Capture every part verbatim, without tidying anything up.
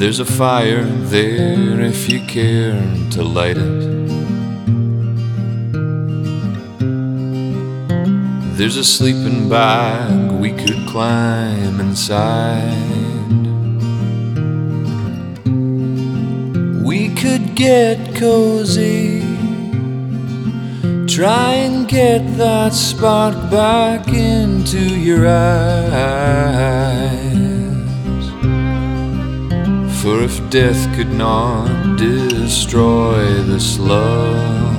There's a fire there if you care to light it. There's a sleeping bag we could climb inside. We could get cozy, try and get that spark back into your eyes. For if death could not destroy this love,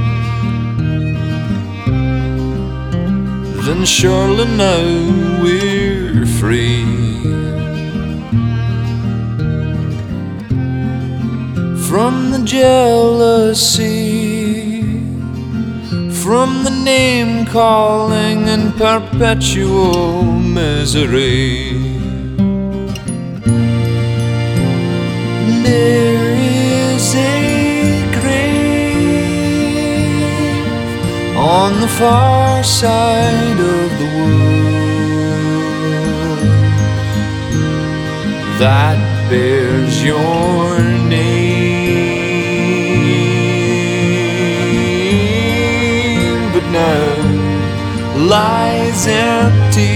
then surely now we're free. From the jealousy, from the name-calling and perpetual misery. There is a grave on the far side of the world that bears your name, but now lies empty.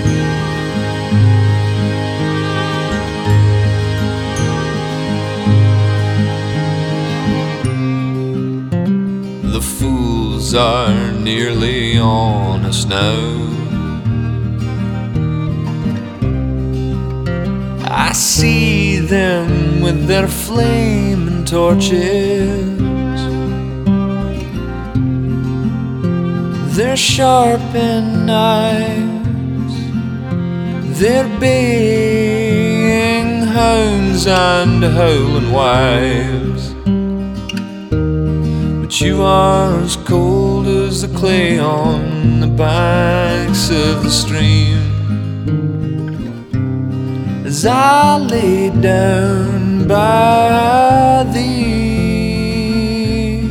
The fools are nearly on us now. I see them with their flaming torches, their sharpened knives, their baying hounds and howling wives. But you are as cold as the clay on the banks of the stream, as I lay down by thee.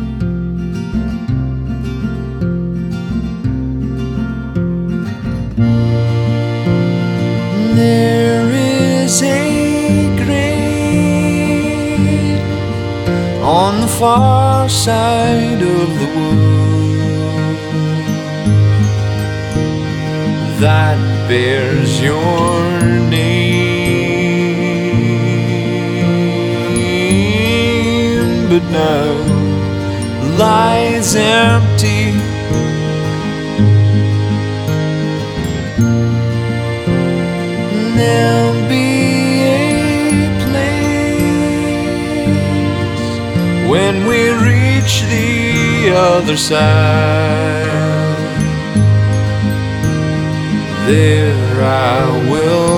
There is a grave on the far side of the world that bears your name, but now lies empty. There'll be a place when we reach the other side. There I will